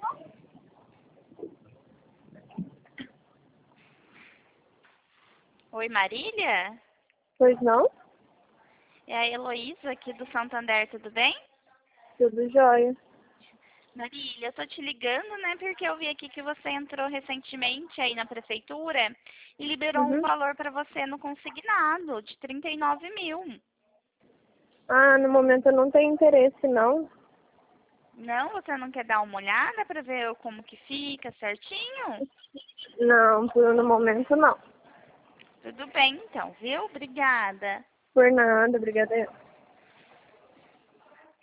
Oi, Marília? Pois não? É a Heloísa aqui do Santander, tudo bem? Tudo jóia. Marília, eu tô te ligando, né, porque eu vi aqui que você entrou recentemente aí na prefeitura e liberou um Uhum. valor para você no consignado de 39 mil. Ah, no momento eu não tenho interesse, não. Não, você não quer dar uma olhada para ver como que fica certinho? Não, no momento não. Tudo bem, então, viu? Obrigada. Por nada, obrigada.